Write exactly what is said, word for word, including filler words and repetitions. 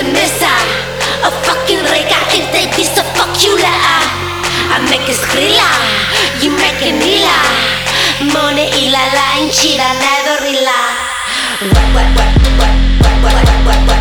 mesa, a fucking rega inte visa fuck you la. I make a skrilla, you make a nila. Mone ila la inchira la dorila. What what what what what what what what what